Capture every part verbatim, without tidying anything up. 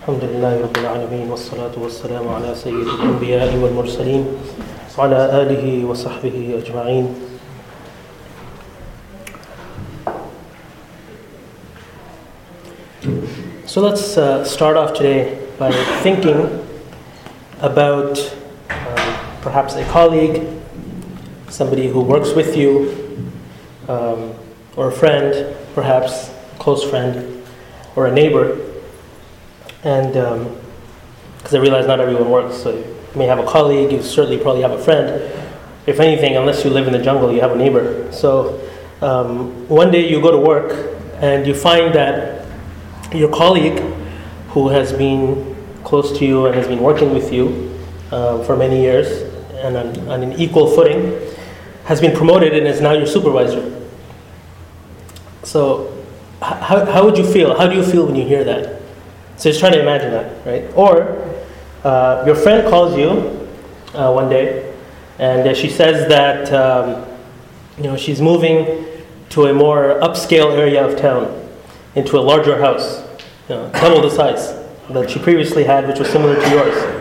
الحمد لله رب العالمين والصلاة والسلام على سيد الأنبياء والمرسلين وعلى آله وصحبه أجمعين. So let's uh, start off today by thinking about um, perhaps a colleague, somebody who works with you, um, or a friend, perhaps a close friend, or a neighbor. And because um, I realize not everyone works, so you may have a colleague, you certainly probably have a friend. If anything, unless you live in the jungle, you have a neighbor. So um, one day you go to work and you find that your colleague, who has been close to you and has been working with you uh, for many years and on, on an equal footing, has been promoted and is now your supervisor. So how, how would you feel? How do you feel when you hear that? So just try to imagine that, right? Or uh, your friend calls you uh, one day, and uh, she says that um, you know she's moving to a more upscale area of town, into a larger house, you know, double the size that she previously had, which was similar to yours.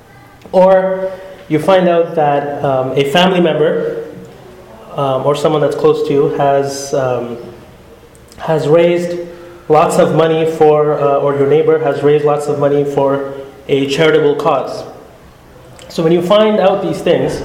Or you find out that um, a family member um, or someone that's close to you has um, has raised lots of money for, uh, or your neighbor has raised lots of money for a charitable cause. So when you find out these things,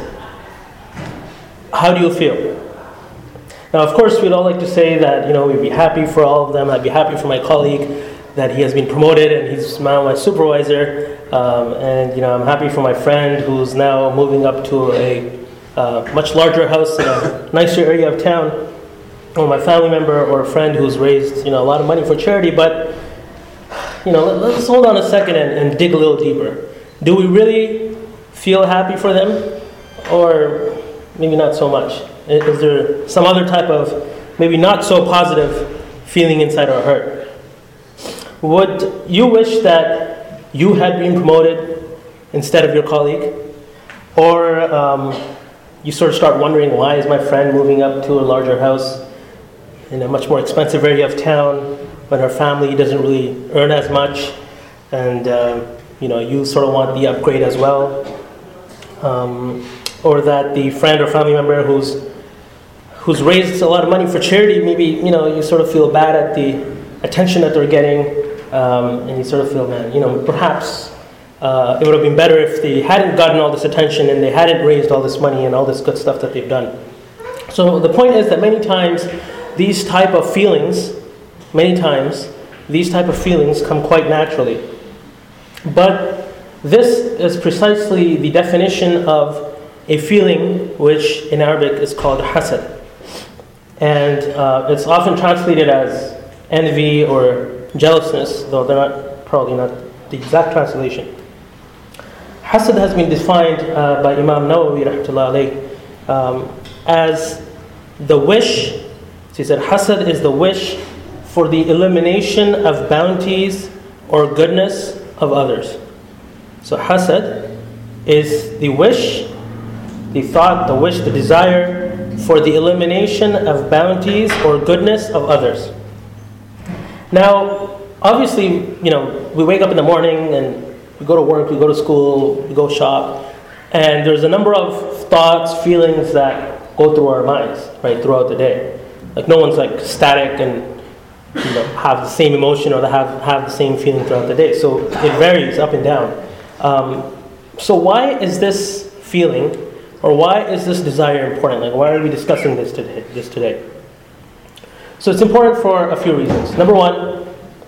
how do you feel? Now, of course, we'd all like to say that, you know, we'd be happy for all of them. I'd be happy for my colleague that he has been promoted and he's now my supervisor. Um, and, you know, I'm happy for my friend who's now moving up to a uh, much larger house in a nicer area of town. Or my family member or a friend who's raised, you know, a lot of money for charity. But, you know, let, let's hold on a second and, and dig a little deeper. Do we really feel happy for them? Or maybe not so much? Is there some other type of maybe not so positive feeling inside our heart? Would you wish that you had been promoted instead of your colleague? Or um, you sort of start wondering, why is my friend moving up to a larger house in a much more expensive area of town when her family doesn't really earn as much, and uh, you know you sort of want the upgrade as well? Um, or that the friend or family member who's who's raised a lot of money for charity, maybe you know you sort of feel bad at the attention that they're getting, um, and you sort of feel, man, you know perhaps uh, it would have been better if they hadn't gotten all this attention and they hadn't raised all this money and all this good stuff that they've done. So the point is that many times these type of feelings, many times these type of feelings come quite naturally. But this is precisely the definition of a feeling which in Arabic is called hasad. And uh, it's often translated as envy or jealousness, though they're not probably not the exact translation. Hasad has been defined uh, by Imam Nawawi rahmatullah alayh, um, as the wish. So he said, hasad is the wish for the elimination of bounties or goodness of others. So hasad is the wish, the thought, the wish, the desire for the elimination of bounties or goodness of others. Now, obviously, you know, we wake up in the morning and we go to work, we go to school, we go shop, and there's a number of thoughts, feelings that go through our minds, right, throughout the day. Like no one's like static and you know have the same emotion or have have the same feeling throughout the day. So it varies up and down. Um, so why is this feeling, or why is this desire important? Like why are we discussing this today? This today? So it's important for a few reasons. Number one,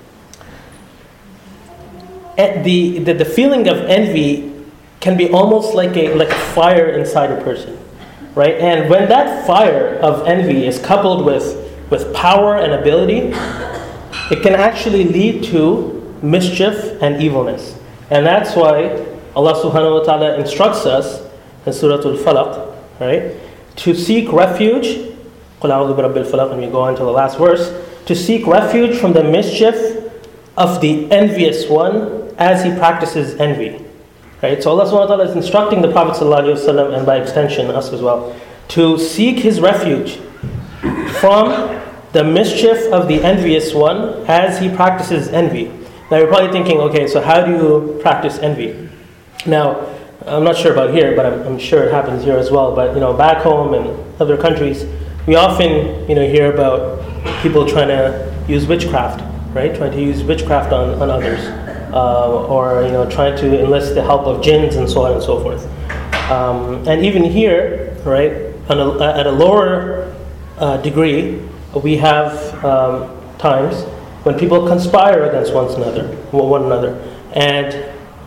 the the, the feeling of envy can be almost like a like a fire inside a person. Right? And when that fire of envy is coupled with, with power and ability, it can actually lead to mischief and evilness. And that's why Allah subhanahu wa ta'ala instructs us in Surah Al-Falaq, right, to seek refuge, قُلْ أَعُوذُ بِرَبِّ الْفَلَقِ, and we go on to the last verse, to seek refuge from the mischief of the envious one as he practices envy. Right? So Allah subhanahu wa ta'ala is instructing the Prophet ﷺ, and by extension us as well, to seek his refuge from the mischief of the envious one as he practices envy. Now you're probably thinking, okay, so how do you practice envy? Now, I'm not sure about here, but I'm, I'm sure it happens here as well. But you know, back home and other countries, we often you know hear about people trying to use witchcraft, right? Trying to use witchcraft on, on others, uh, or you know, trying to enlist the help of jinns and so on and so forth. Um, and even here, right, on a, at a lower uh, degree, we have um, times when people conspire against one another, one another, and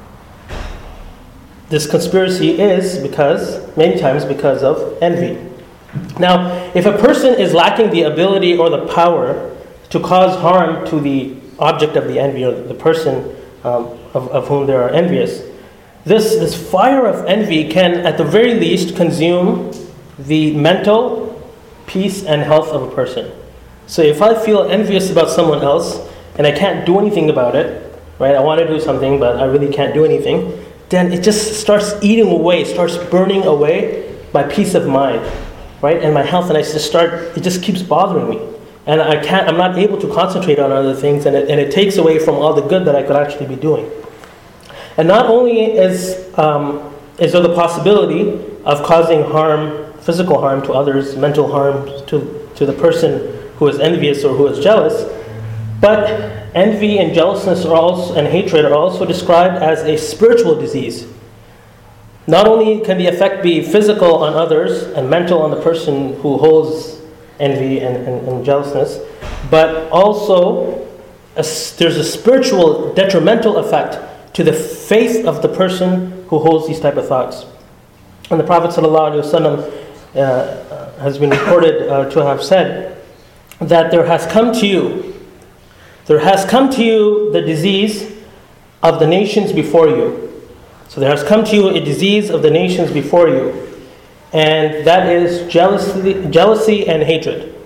this conspiracy is because, many times, because of envy. Now, if a person is lacking the ability or the power to cause harm to the object of the envy, or the person um, of, of whom they are envious, this, this fire of envy can, at the very least, consume the mental peace and health of a person. So if I feel envious about someone else, and I can't do anything about it, right? I want to do something, but I really can't do anything, then it just starts eating away, starts burning away my peace of mind, right? And my health, and I just start, it just keeps bothering me. And I can't, I'm not able to concentrate on other things, and it, and it takes away from all the good that I could actually be doing. And not only is, um, is there the possibility of causing harm, physical harm to others, mental harm to, to the person who is envious or who is jealous, but envy and jealousness are also, and hatred are also described as a spiritual disease. Not only can the effect be physical on others and mental on the person who holds envy and, and, and jealousness, but also a, there's a spiritual detrimental effect to the faith of the person who holds these type of thoughts. And the Prophet ﷺ uh, has been reported uh, to have said that there has come to you There has come to you the disease of the nations before you. So there has come to you a disease of the nations before you. And that is jealousy, jealousy and hatred.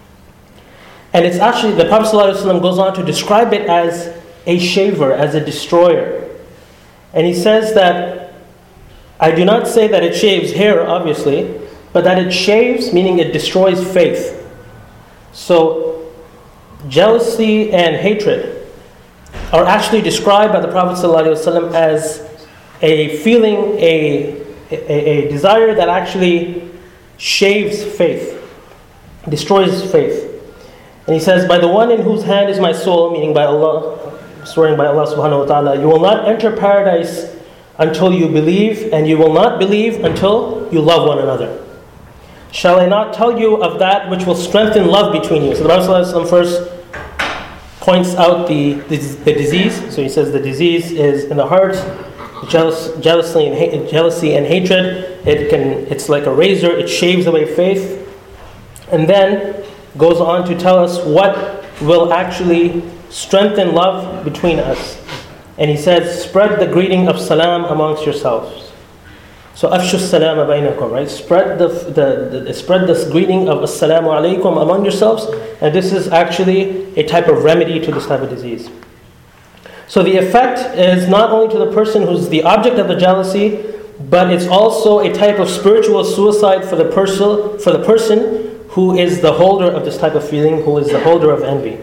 And it's actually, the Prophet ﷺ goes on to describe it as a shaver, as a destroyer. And he says that, I do not say that it shaves hair, obviously, but that it shaves, meaning it destroys faith. So, jealousy and hatred are actually described by the Prophet ﷺ as a feeling, a, a, a desire that actually shaves faith, destroys faith. And he says, by the one in whose hand is my soul, meaning by Allah, swearing by Allah subhanahu wa ta'ala, you will not enter paradise until you believe, and you will not believe until you love one another. Shall I not tell you of that which will strengthen love between you? So the Prophet ﷺ first points out the, the, the disease. So he says the disease is in the heart, jealous, jealousy, and ha- jealousy and hatred. It can, it's like a razor, it shaves away faith. And then goes on to tell us what will actually strengthen love between us. And he says, spread the greeting of salam amongst yourselves. So afshu salama bainakum, right? Spread the, the, the spread this greeting of assalamu alaikum among yourselves, and this is actually a type of remedy to this type of disease. So the effect is not only to the person who's the object of the jealousy, but it's also a type of spiritual suicide for the person for the person who is the holder of this type of feeling, who is the holder of envy.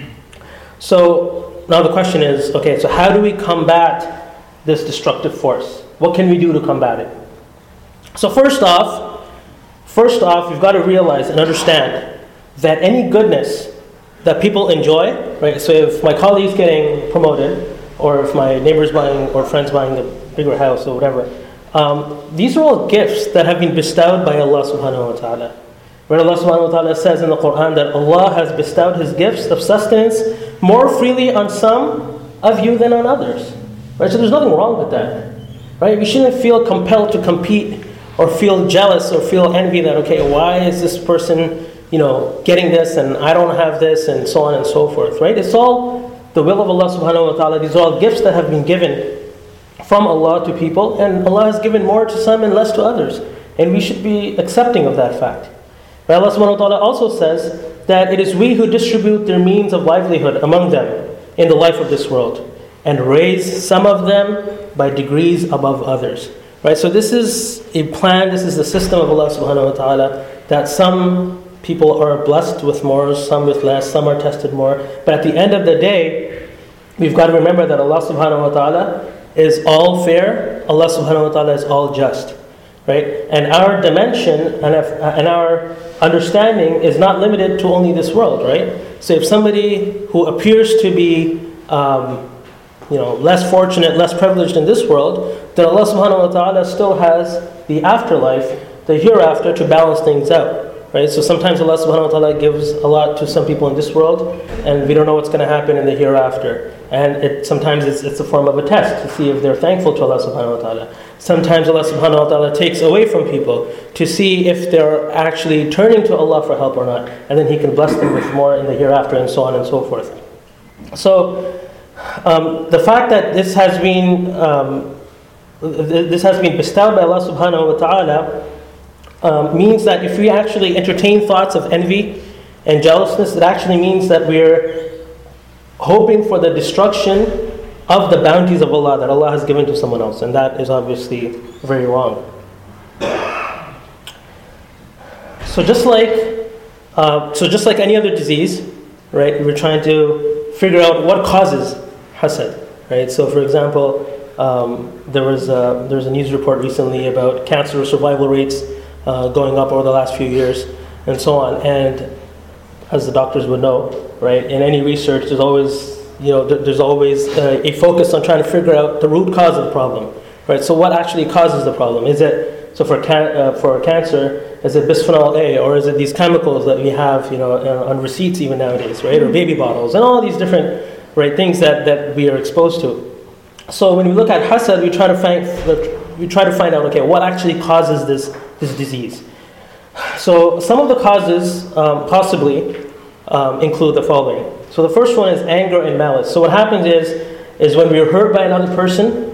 So now the question is, okay, so how do we combat this destructive force? What can we do to combat it? So first off, first off, you've got to realize and understand that any goodness that people enjoy, right? So if my colleague's getting promoted, or if my neighbor's buying, or friend's buying a bigger house or whatever, um, these are all gifts that have been bestowed by Allah subhanahu wa ta'ala. Where Allah subhanahu wa ta'ala says in the Quran that Allah has bestowed His gifts of sustenance more freely on some of you than on others. Right? So there's nothing wrong with that. Right? We shouldn't feel compelled to compete or feel jealous or feel envy that, okay, why is this person, you know, getting this and I don't have this, and so on and so forth. Right? It's all the will of Allah subhanahu wa ta'ala. These are all gifts that have been given from Allah to people, and Allah has given more to some and less to others. And we should be accepting of that fact. But Allah subhanahu wa ta'ala also says that it is we who distribute their means of livelihood among them in the life of this world, and raise some of them by degrees above others. Right? So this is a plan, this is the system of Allah subhanahu wa ta'ala, that some people are blessed with more, some with less, some are tested more. But at the end of the day, we've got to remember that Allah subhanahu wa ta'ala is all fair, Allah subhanahu wa ta'ala is all just. Right? And our dimension and, if, and our understanding is not limited to only this world, right? So if somebody who appears to be um, you know, less fortunate, less privileged in this world, then Allah subhanahu wa ta'ala still has the afterlife, the hereafter, to balance things out. Right? So sometimes Allah subhanahu wa ta'ala gives a lot to some people in this world, and we don't know what's going to happen in the hereafter. And it, sometimes it's, it's a form of a test to see if they're thankful to Allah subhanahu wa ta'ala. Sometimes Allah subhanahu wa ta'ala takes away from people to see if they're actually turning to Allah for help or not. And then He can bless them with more in the hereafter, and so on and so forth. So um, the fact that this has been um, this has been bestowed by Allah subhanahu wa ta'ala um, means that if we actually entertain thoughts of envy and jealousness, it actually means that we're hoping for the destruction of the bounties of Allah that Allah has given to someone else, and that is obviously very wrong. So just like, uh, so just like any other disease, right? We're trying to figure out what causes hasad, right? So, for example, um, there was a, there was a news report recently about cancer survival rates uh, going up over the last few years, and so on. And as the doctors would know, right? In any research, there's always You know, there's always uh, a focus on trying to figure out the root cause of the problem, right? So what actually causes the problem? Is it, so for can, uh, for cancer, is it bisphenol A, or is it these chemicals that we have, you know, on receipts even nowadays, right? Or baby bottles, and all these different, right, things that, that we are exposed to. So when we look at hasad, we try to find, we try to find out, okay, what actually causes this, this disease? So some of the causes um, possibly um, include the following. So the first one is anger and malice. So what happens is, is when we're hurt by another person,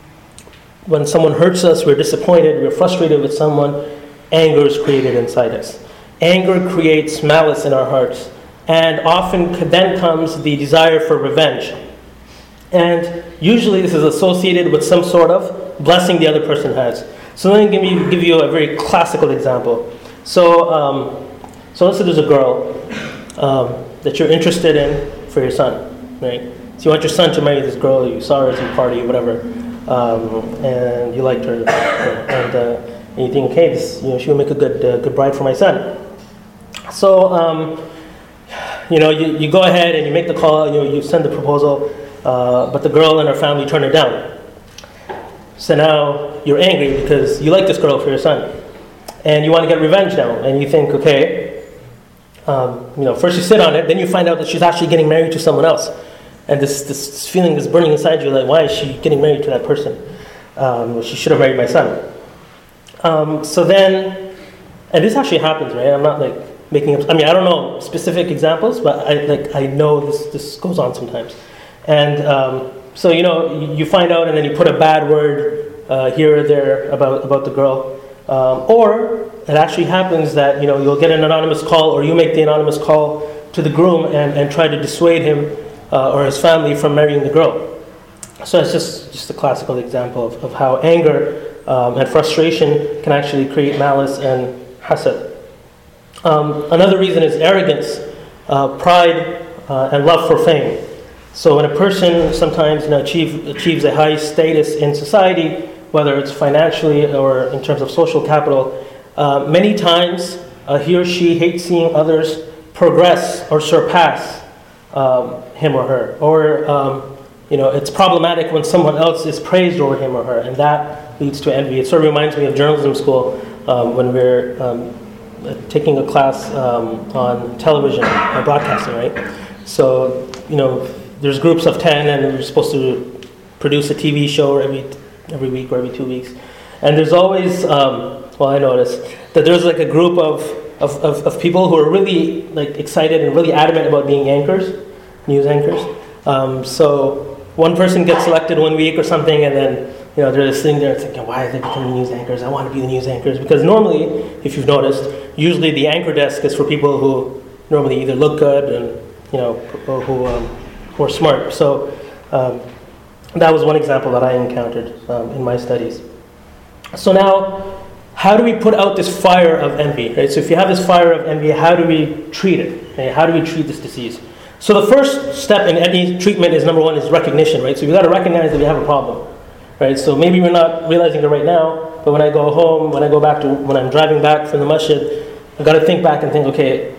when someone hurts us, we're disappointed, we're frustrated with someone, anger is created inside us. Anger creates malice in our hearts. And often then comes the desire for revenge. And usually this is associated with some sort of blessing the other person has. So let me give you, give you a very classical example. So, um, so let's say there's a girl um, that you're interested in for your son, right? So you want your son to marry this girl, you saw her at some party, whatever, um, and you liked her, and, uh, and you think, okay, this, you know, she will make a good uh, good bride for my son. So, um, you know, you, you go ahead and you make the call, you know, you send the proposal, uh, but the girl and her family turn it down. So now you're angry because you like this girl for your son, and you want to get revenge now, and you think, okay, Um, you know, first you sit on it, then you find out that she's actually getting married to someone else, and this this feeling is burning inside you, like, why is she getting married to that person? Um, she should have married my son. Um, so then, and this actually happens, right? I'm not like making up. I mean, I don't know specific examples, but I like I know this this goes on sometimes, and um, so you know you, you find out, and then you put a bad word uh, here or there about about the girl, um, or it actually happens that, you know, you'll get an anonymous call, or you make the anonymous call to the groom and, and try to dissuade him uh, or his family from marrying the girl. So it's just, just a classical example of, of how anger um, and frustration can actually create malice and hasad. Um, another reason is arrogance, uh, pride, uh, and love for fame. So when a person sometimes, you know, achieve, achieves a high status in society, whether it's financially or in terms of social capital, Uh, many times uh, he or she hates seeing others progress or surpass um, him or her. Or, um, you know, it's problematic when someone else is praised over him or her, and that leads to envy. It sort of reminds me of journalism school um, when we're um, taking a class um, on television, uh, broadcasting, right? So, you know, there's groups of ten, and we're supposed to produce a T V show every every week or every two weeks. And there's always... Um, Well, I noticed that there's like a group of, of, of, of people who are really like excited and really adamant about being anchors, news anchors. Um, so one person gets selected one week or something, and then, you know, they're just sitting there thinking, why are they becoming news anchors? I want to be the news anchors. Because normally, if you've noticed, usually the anchor desk is for people who normally either look good and, you know, or who, um, who are smart. So um, that was one example that I encountered um, in my studies. So now, how do we put out this fire of envy? Right? So if you have this fire of envy, how do we treat it? Right? How do we treat this disease? So the first step in any treatment is, number one, is recognition, right? So you got to recognize that we have a problem, right? So maybe we're not realizing it right now, but when I go home, when I go back to, when I'm driving back from the masjid, I've got to think back and think, okay,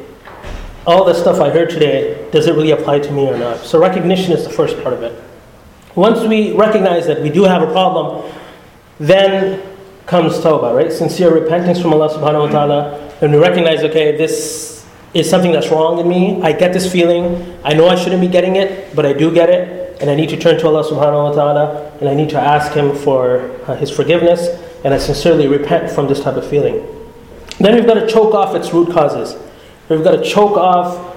all the stuff I heard today, does it really apply to me or not? So recognition is the first part of it. Once we recognize that we do have a problem, then comes tawbah, right? Sincere repentance from Allah subhanahu wa ta'ala. And we recognize, okay, this is something that's wrong in me. I get this feeling. I know I shouldn't be getting it, but I do get it. And I need to turn to Allah subhanahu wa ta'ala, and I need to ask Him for uh, His forgiveness, and I sincerely repent from this type of feeling. Then we've got to choke off its root causes. We've got to choke off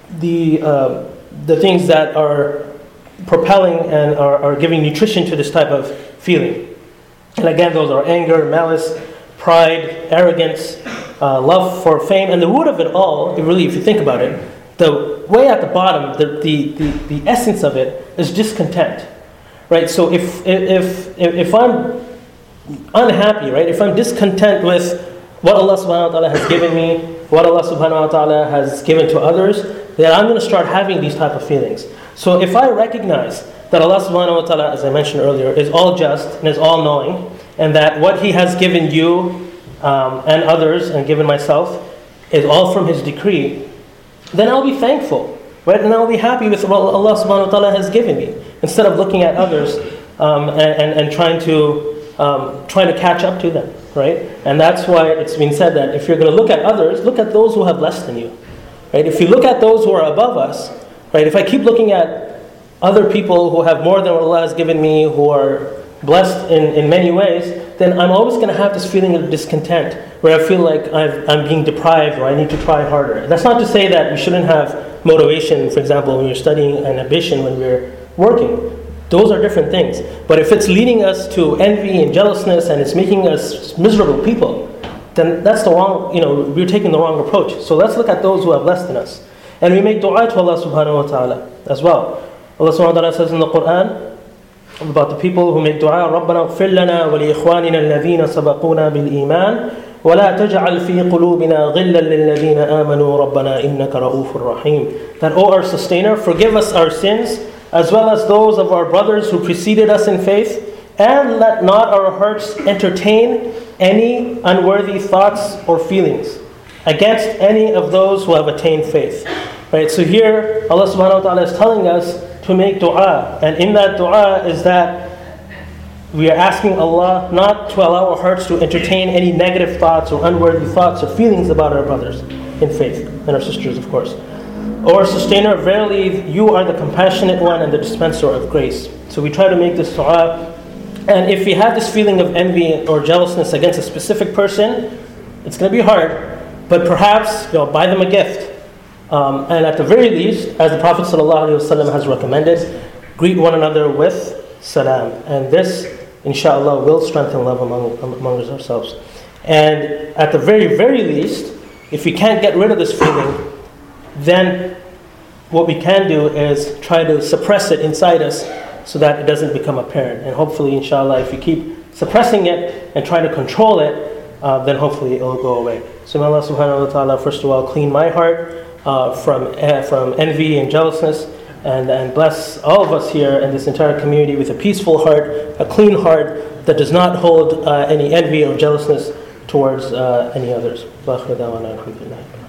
the uh, the things that are propelling and are, are giving nutrition to this type of feeling. And again, those are anger, malice, pride, arrogance, uh, love for fame. And the root of it all, it really, if you think about it, the way at the bottom, the, the, the, the essence of it is discontent. Right? So if, if, if, if I'm unhappy, right? If I'm discontent with what Allah subhanahu wa ta'ala has given me, what Allah subhanahu wa ta'ala has given to others, then I'm going to start having these type of feelings. So if I recognize that Allah subhanahu wa ta'ala, as I mentioned earlier, is all just and is all knowing, and that what He has given you um, and others and given myself is all from His decree, then I'll be thankful, right? And I'll be happy with what Allah subhanahu wa ta'ala has given me, instead of looking at others um, and, and, and trying to um, trying to catch up to them. Right? And that's why it's been said that if you're going to look at others, look at those who have less than you. Right? If you look at those who are above us, right? If I keep looking at other people who have more than what Allah has given me, who are blessed in, in many ways, then I'm always going to have this feeling of discontent, where I feel like I've, I'm being deprived, or I need to try harder. That's not to say that we shouldn't have motivation, for example, when you're studying, and ambition when we're working. Those are different things. But if it's leading us to envy and jealousness, and it's making us miserable people, then that's the wrong, you know, we're taking the wrong approach. So let's look at those who have less than us. And we make dua to Allah subhanahu wa ta'ala as well. Allah subhanahu wa ta'ala says in the Quran about the people who make dua, رَبَّنَا اغْفِرْ لَنَا وَلِإِخْوَانِنَا الَّذِينَ سَبَقُونَا بِالْإِيمَانِ وَلَا تَجْعَلْ فِي قُلُوبِنَا غِلًّا لِلَّذِينَ آمَنُوا رَبَّنَا إِنَّكَ رَؤُوفٌ رَحِيمٌ. That, O our Sustainer, forgive us our sins, as well as those of our brothers who preceded us in faith, and let not our hearts entertain any unworthy thoughts or feelings against any of those who have attained faith. Right? So here, Allah subhanahu wa ta'ala is telling us to make dua, and in that dua is that we are asking Allah not to allow our hearts to entertain any negative thoughts or unworthy thoughts or feelings about our brothers in faith, and our sisters, of course. O our Sustainer, verily you are the compassionate one and the dispenser of grace. So we try to make this dua. And if we have this feeling of envy or jealousness against a specific person, it's going to be hard. But perhaps, you know, buy them a gift. Um, and at the very least, as the Prophet ﷺ has recommended, greet one another with salam. And this, inshallah, will strengthen love among, among ourselves. And at the very, very least, if we can't get rid of this feeling, then what we can do is try to suppress it inside us so that it doesn't become apparent. And hopefully, inshallah, if we keep suppressing it and trying to control it, uh, then hopefully it will go away. So may Allah subhanahu wa ta'ala, first of all, clean my heart uh, from uh, from envy and jealousness, and, and bless all of us here and this entire community with a peaceful heart, a clean heart that does not hold uh, any envy or jealousness towards uh, any others.